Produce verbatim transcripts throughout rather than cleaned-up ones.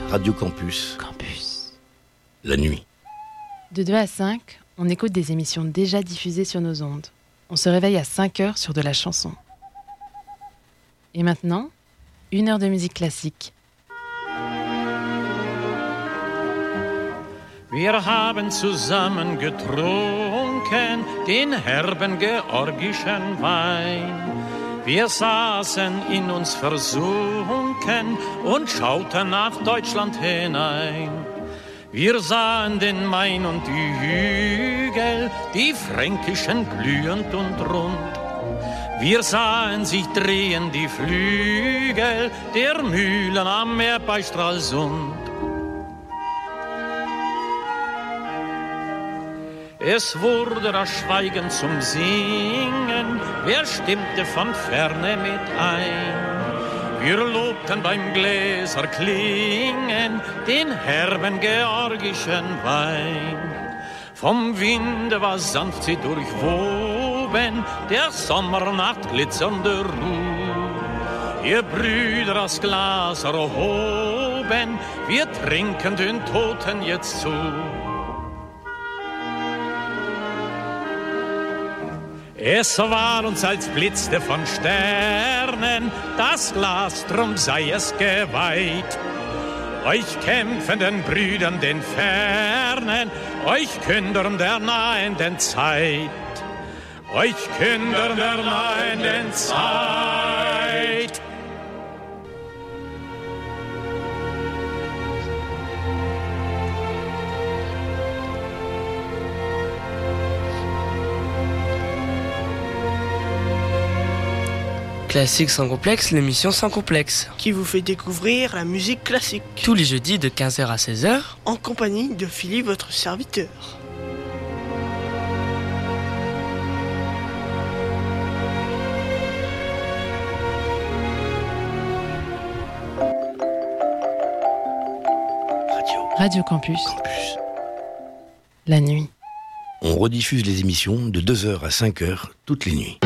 Radio Campus. Campus. La nuit. De deux à cinq, on écoute des émissions déjà diffusées sur nos ondes. On se réveille à cinq heures sur de la chanson. Et maintenant, une heure de musique classique. Wir haben zusammen getrunken den herben georgischen Wein. Wir saßen in uns versunken und schauten nach Deutschland hinein. Wir sahen den Main und die Hügel, die fränkischen glühend und rund. Wir sahen sich drehen die Flügel der Mühlen am Meer bei Stralsund. Es wurde das Schweigen zum Singen, wer stimmte von ferne mit ein? Wir lobten beim Gläserklingen den herben georgischen Wein. Vom Winde war sanft sie durchwoben, der Sommernacht glitzernde Ruh. Ihr Brüder das Glas erhoben, wir trinken den Toten jetzt zu. Es war uns, als blitzte von Sternen das Glas, drum sei es geweiht. Euch kämpfenden Brüdern den Fernen, euch Kündern der nahenden Zeit. Euch Kündern der nahenden Zeit. Classique sans complexe, l'émission sans complexe. Qui vous fait découvrir la musique classique. Tous les jeudis de quinze heures à seize heures. En compagnie de Philippe, votre serviteur. Radio. Radio Campus. Campus. La nuit. On rediffuse les émissions de deux heures à cinq heures toutes les nuits.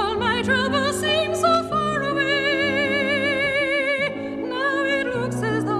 Trouble seems so far away. Now it looks as though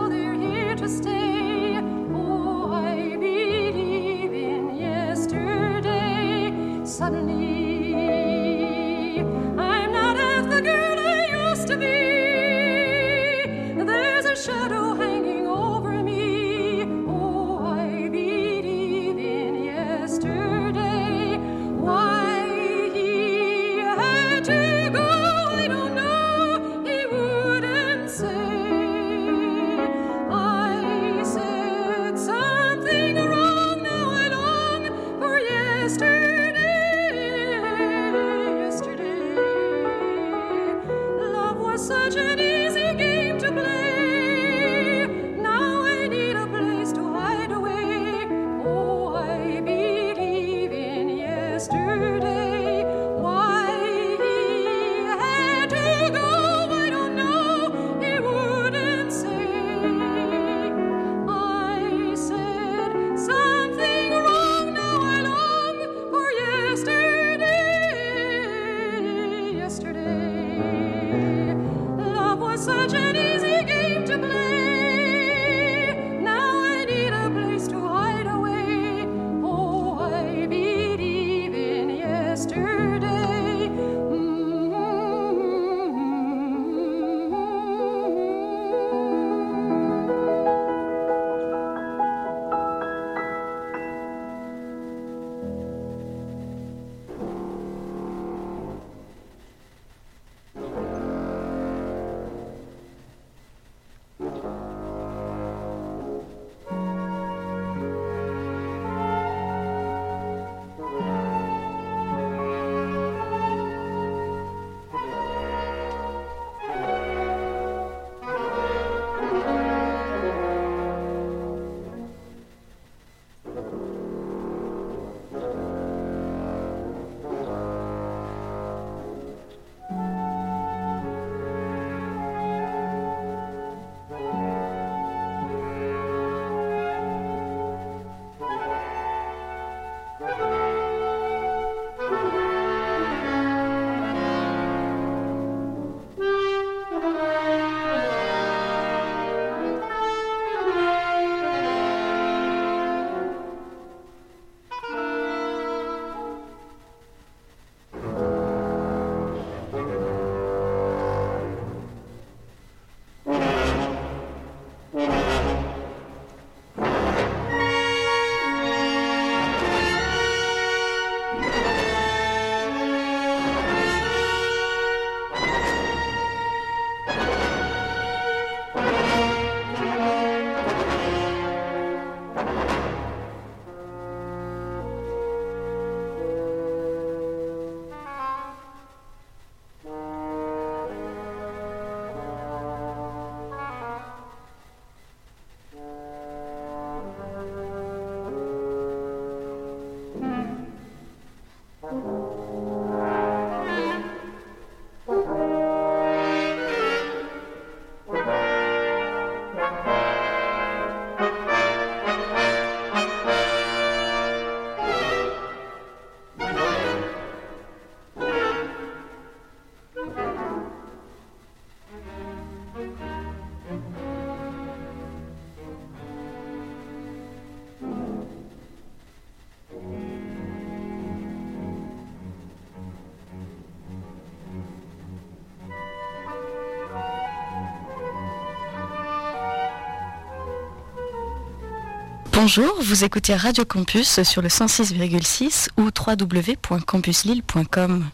Bonjour, vous écoutez Radio Campus sur le cent six virgule six ou w w w point campus lille point com.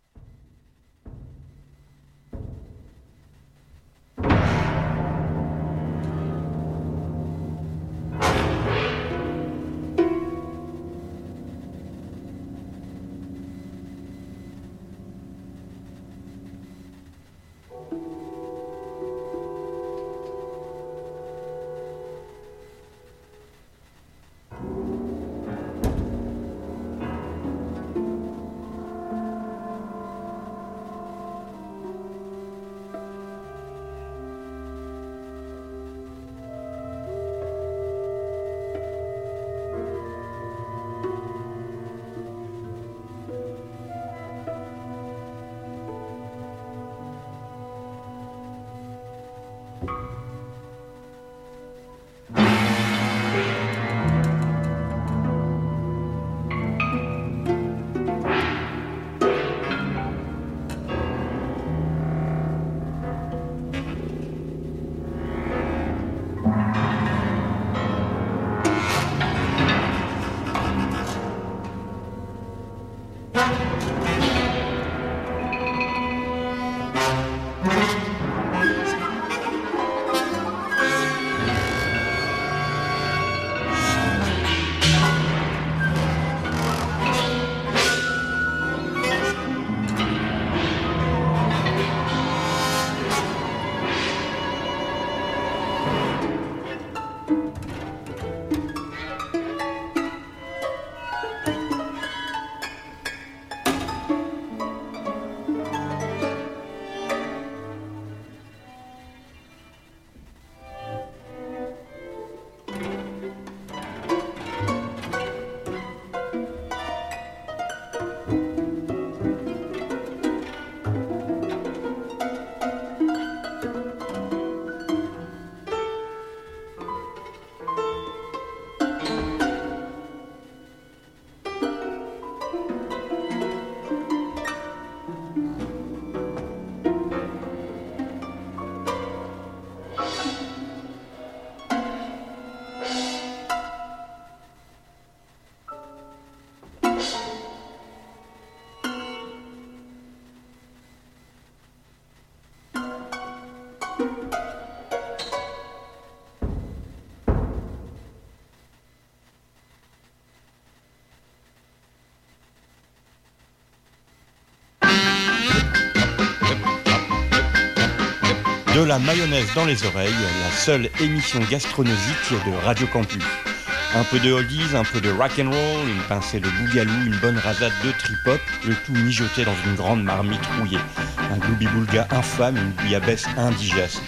De la mayonnaise dans les oreilles, la seule émission gastronomique de Radio Campus. Un peu de oldies, un peu de rock'n'roll, une pincée de bougalou, une bonne rasade de trip-hop, le tout mijoté dans une grande marmite rouillée. Un gloubi-boulga infâme, une bouillabaisse indigeste.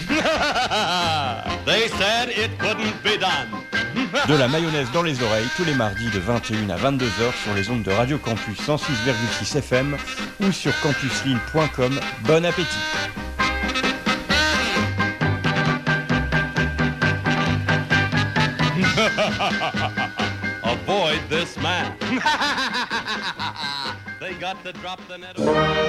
They said it couldn't be done. De la mayonnaise dans les oreilles, tous les mardis de vingt et une à vingt-deux heures sur les ondes de Radio Campus cent six virgule six F M ou sur campus lille point com. Bon appétit! Avoid this man. They got to drop the net.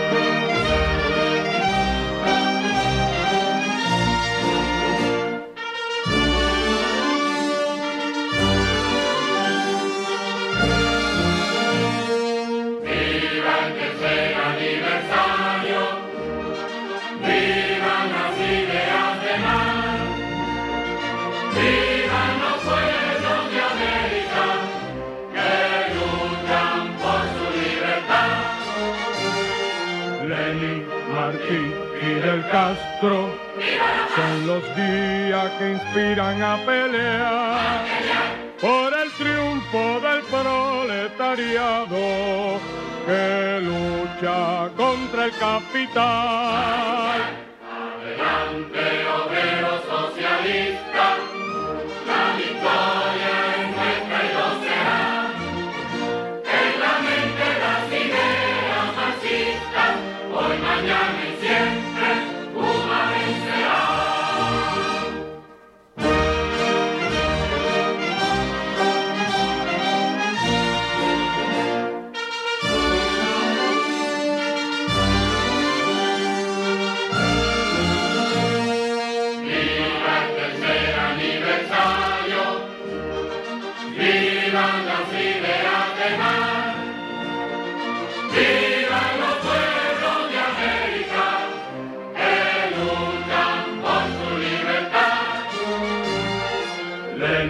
Fidel Castro son los días que inspiran a pelear por el triunfo del proletariado que lucha contra el capital. Adelante, obreros socialistas, la victoria es nuestra y lo será. En la mente las ideas marxistas, hoy, mañana y siempre, Cuba vencerá. Viva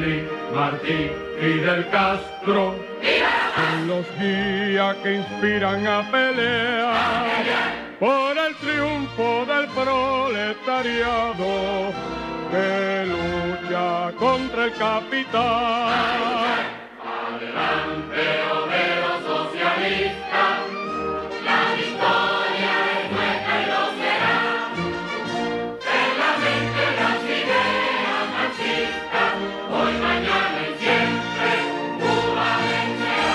Martinelli, Martí, Fidel Castro, son los guías que inspiran a pelear por el triunfo del proletariado que lucha contra el capital. Adelante, obreros socialistas, la victoria es nuestra y lo será. En la mente las ideas marxistas, hoy, mañana y siempre, Cuba vencerá.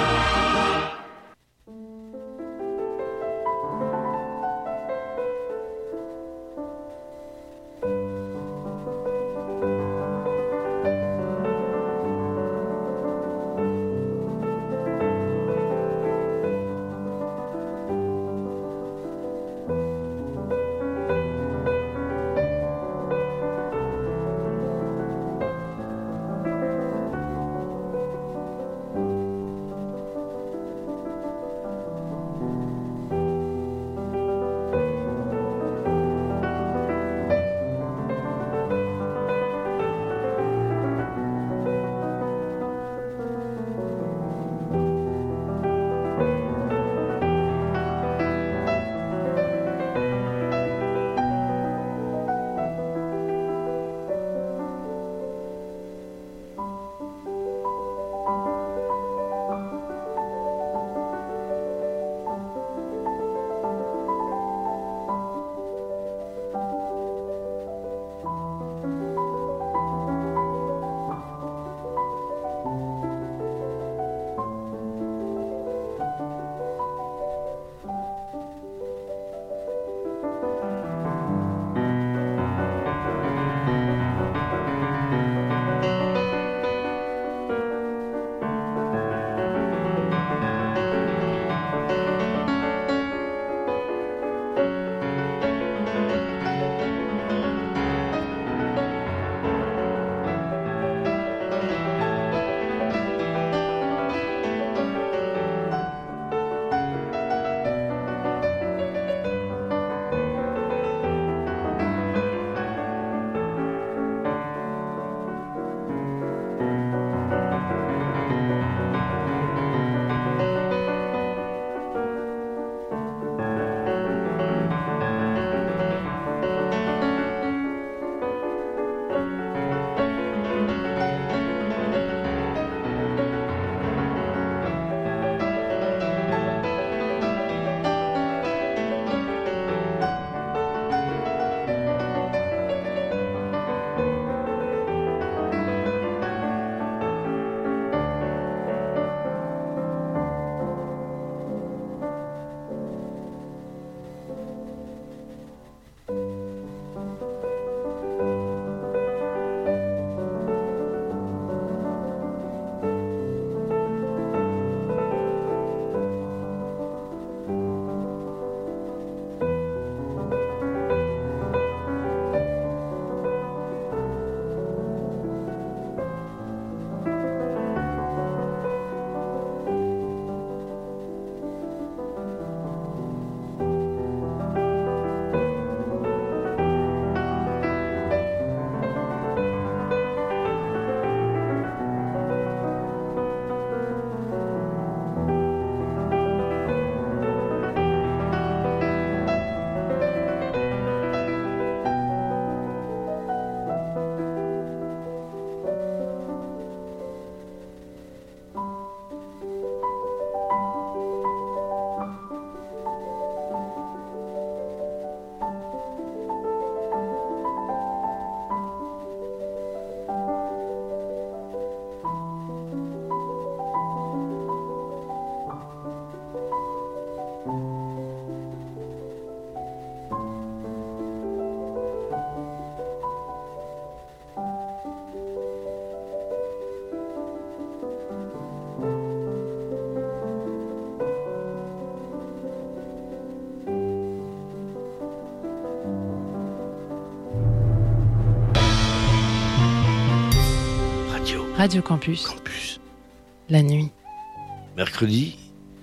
Radio Campus. Campus. La nuit. Mercredi,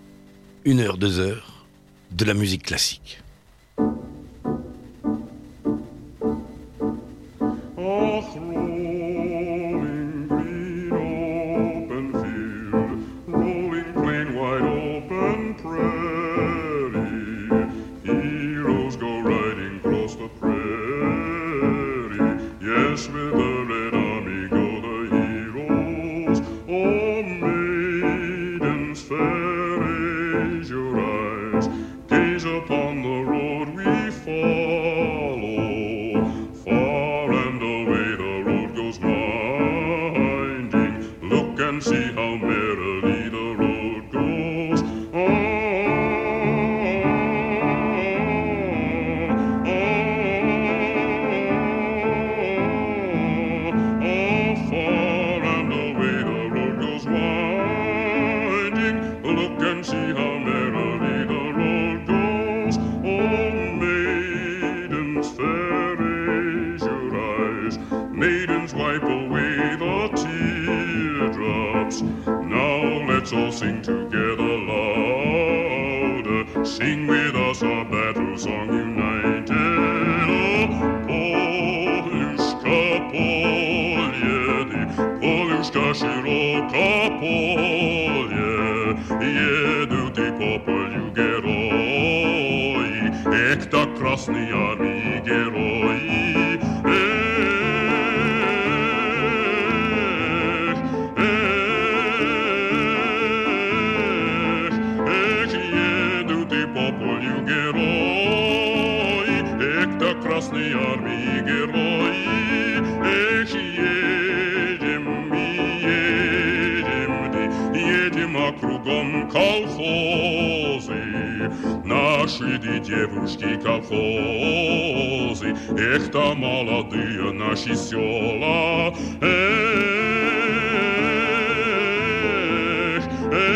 une heure, deux heures, de la musique classique. A throwing Yes, with the Red Army go the heroes. Oh, maidens fair, raise your eyes, gaze upon the road we follow. Far and away the road goes winding. Look and see how merrily the road goes. Oh, see how merrily the road goes. Oh, maidens fair, raise your eyes. Maidens, wipe away the teardrops. Now let's all sing together louder. Sing with us our battle song united. Oh, Poluszka, Poliedy, Poluszka, szeroka Poliedy. Еду ты по полю герои, эх, так Красной Армии герои. Эх, эх, эх, еду ты по полю герои, эх, так Красной Армии герои. Эх, едем, едем, едем, а кругом колхозы, наши девушки колхозы, эх, там молодые наши села, эх,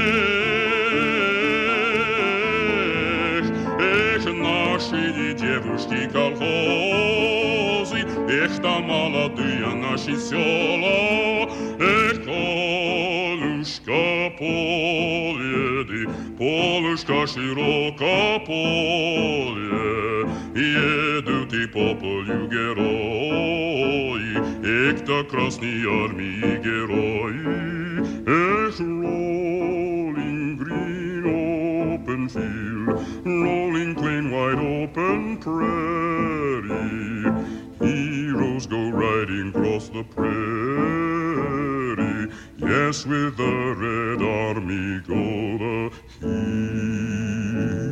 эх, эх, наши девушки колхозы, эх, там молодые наши села, эх, Полюшка, Poliedy, Poluszka, szeroka Poliedy. Jedu ty po polu герои, эх, так Красной Армии герои. Эх, rolling green open field, rolling plain wide open prairie, heroes go riding across the prairie. Yes, with the Red Army go the heroes.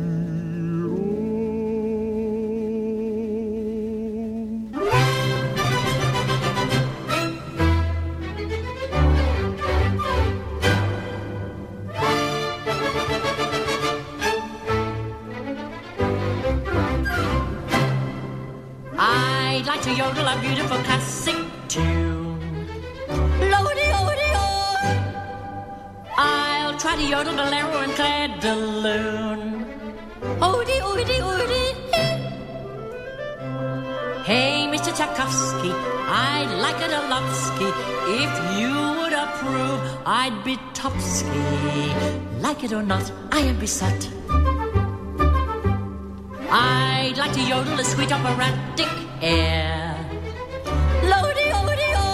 I'd like to yodel a beautiful classic tune. Lodi-odi-o. I'll try to yodel Bolero and Claire de Lune. Odi-odi-odi. Hey, Mister Tchaikovsky, I'd like it a lotsky. If you would approve, I'd be topsky. Like it or not, I am beset. I'd like to yodel a sweet operatic air. Lodi-odi-o.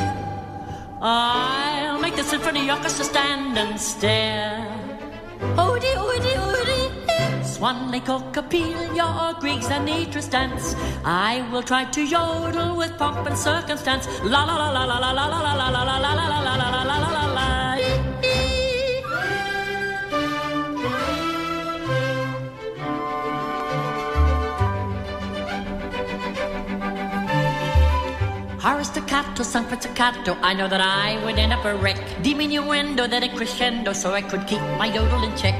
I'll make the symphony orchestra stand and stare. Odi-odi-odi. Swan Lake or Capella or Griggs and Idris dance. I will try to yodel with pomp and circumstance. La la la la la la la la la la la la la la la la la la la la. Horace staccato, sang pizzicato, I know that I would end up a wreck. Diminuendo, then a crescendo, so I could keep my yodel in check.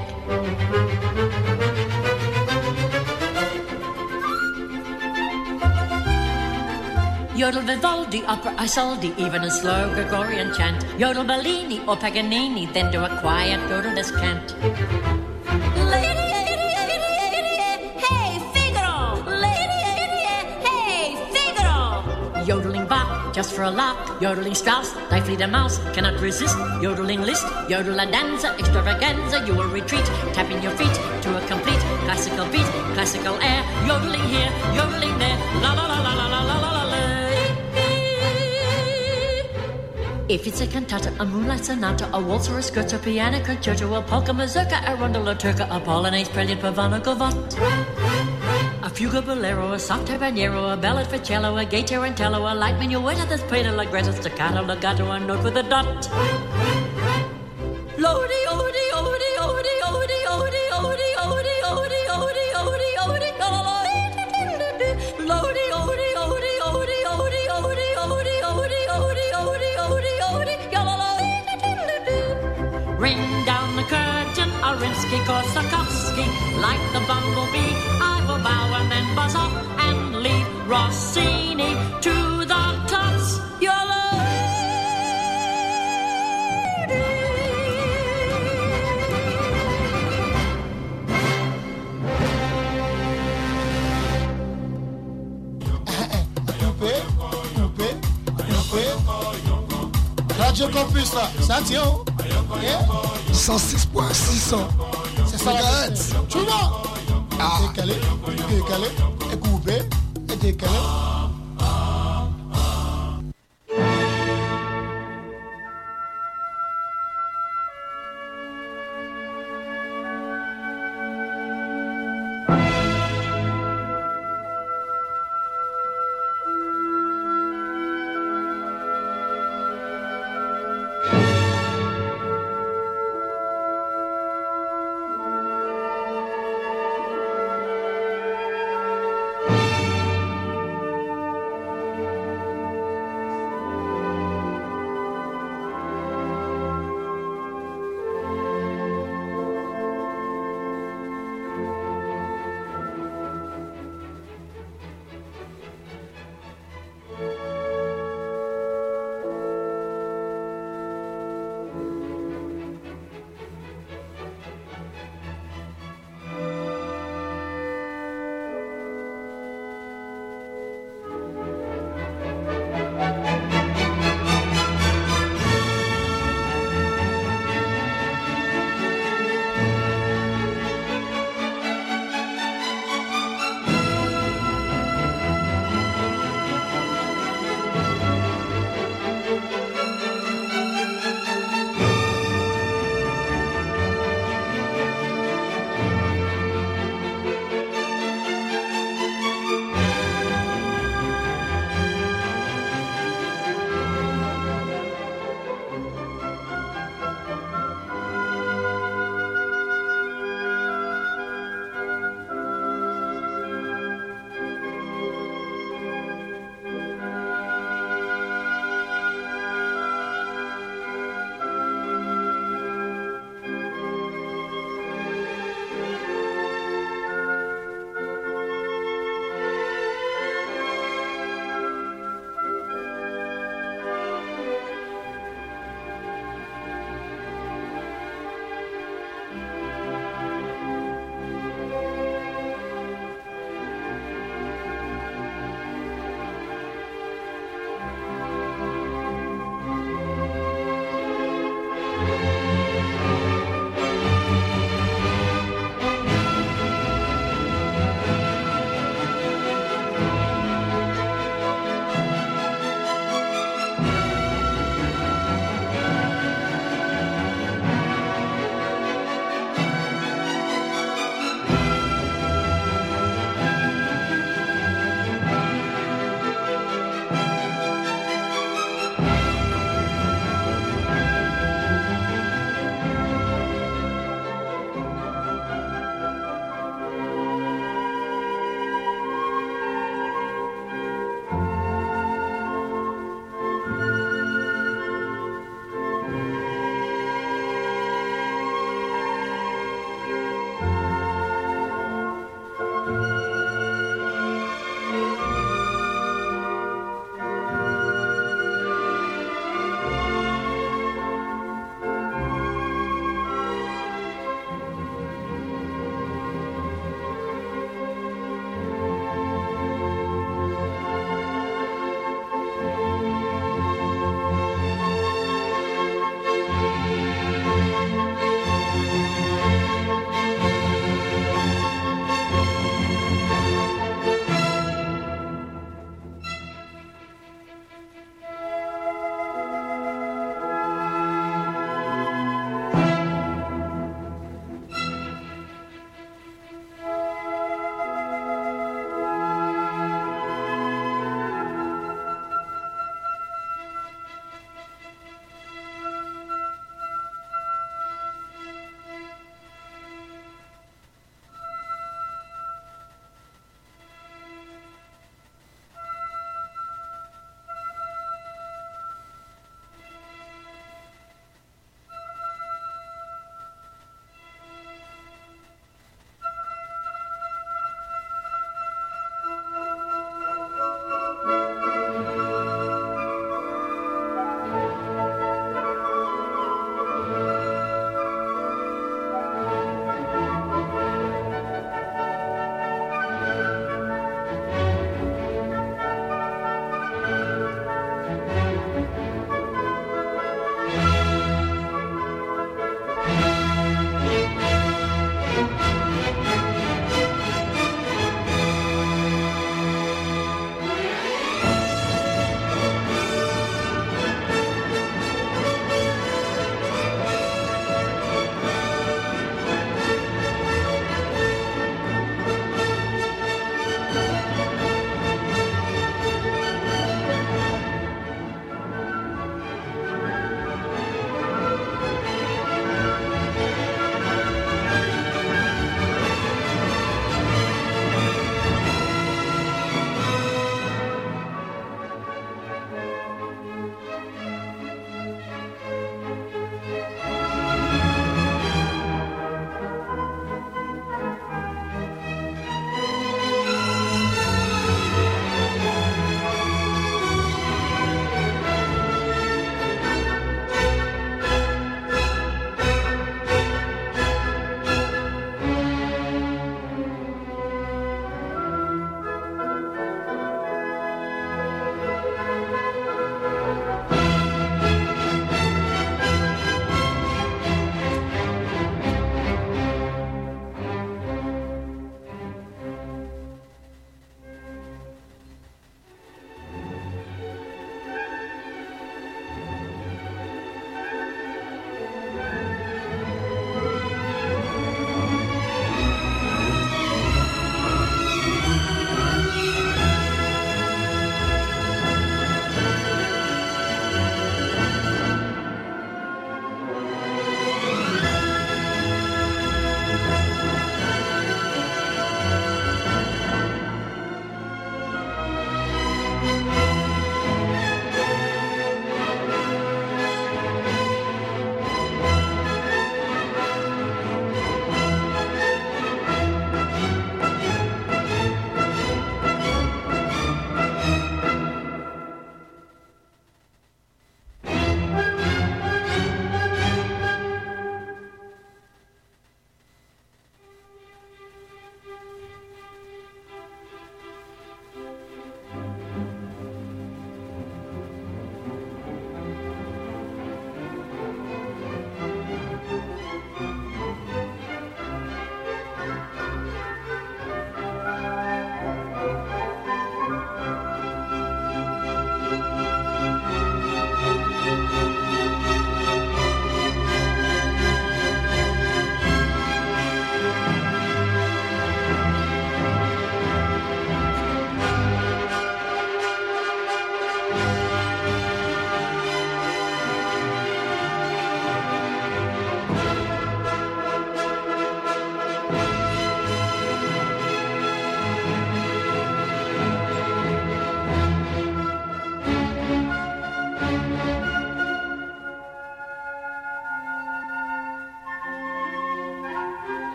Yodel Vivaldi, opera Isolde, even a slow Gregorian chant. Yodel Bellini or Paganini, then do a quiet yodel descant. Lady, lady, lady, lady, hey Figaro! Lady, lady, hey Figaro! Yodeling Bach, just for a laugh. Yodeling Strauss, like Fleet and Mouse, cannot resist. Yodeling Liszt, yodel a danza, extravaganza. You will retreat, tapping your feet to a complete classical beat, classical air. Yodeling here, yodeling there, la la la la la la la la la. If it's a cantata, a moonlight sonata, a waltz or a scherzo, piano concerto, a polka, mazurka, a rondel, a turca, a polonaise, prelude, pavana, gavotte. a fuga bolero, a soft habanero, a ballad for cello, a gay tarantella, a light minuet, that's played a ligretto, staccato, legato, a note with a dot. Lodi, odi, odi, odi, odi, odi, odi, odi, odi, odi, odi, odi, Lodi, odi, odi, odi, odi, odi, odi, odi, odi, odi, odi, odi, ring down the curtain, Arinsky, Korsakowski, like the bumblebee, I will bow and then buzz off and leave Rossini to the tops. Radio Campus là, ça tient. cent six point six. C'est ça la tête. Tu vois? Décalé, décalé, et coupé, et décalé.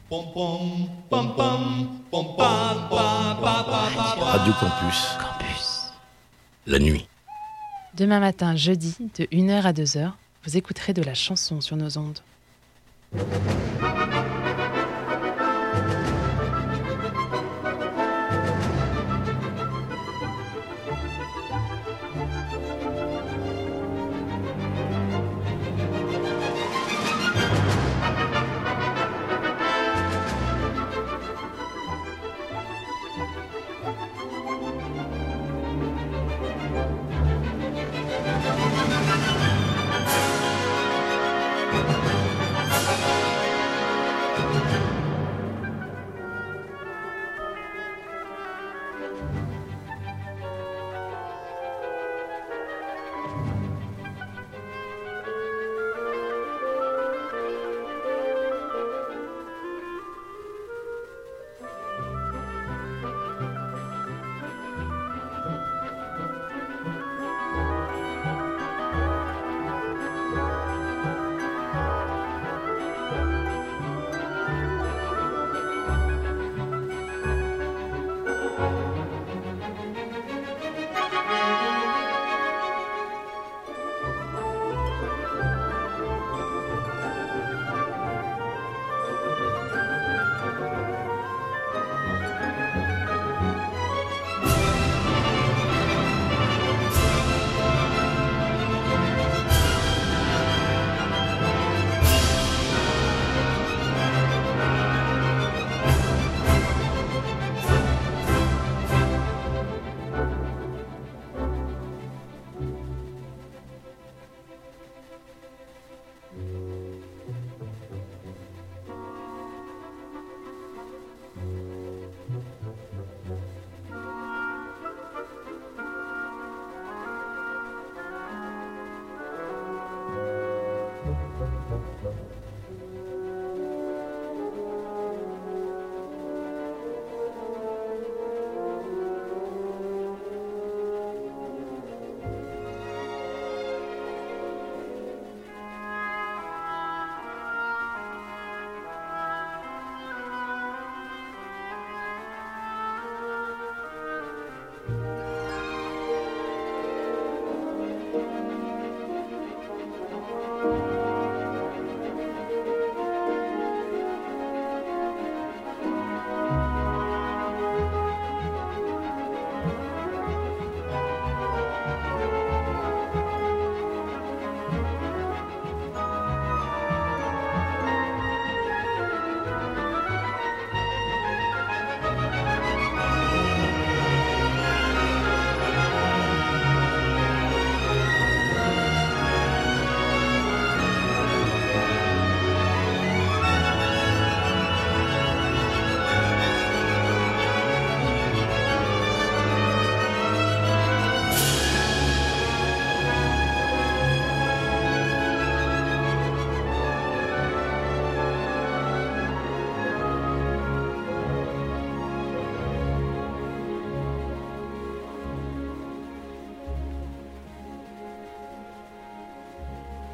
Radio Campus. Campus. La nuit. Demain matin, jeudi, de une heure à deux heures, vous écouterez de la chanson sur nos ondes.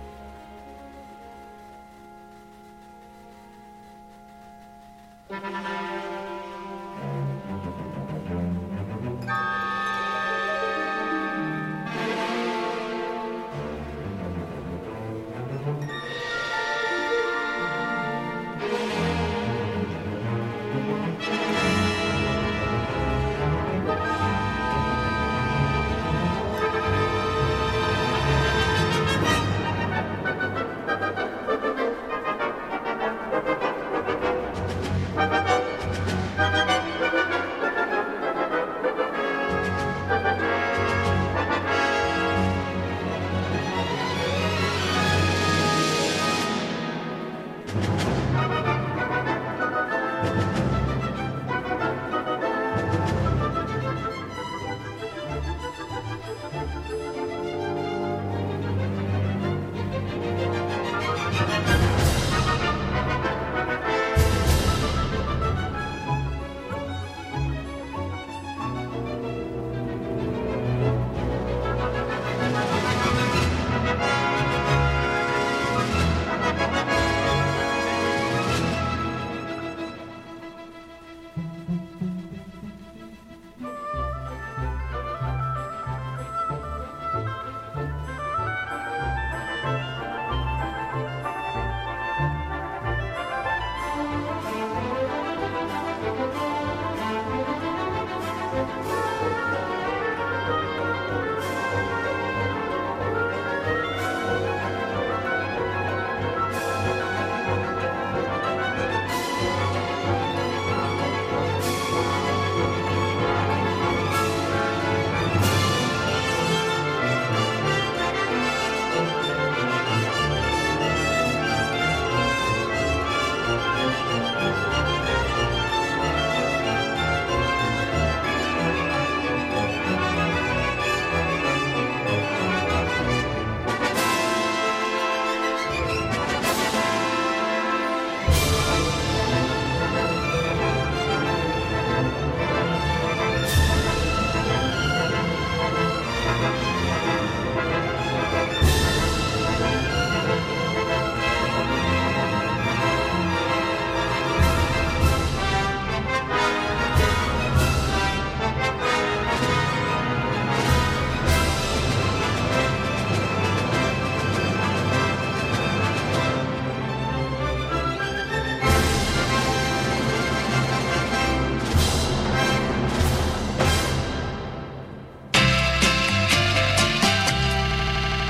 Thank you.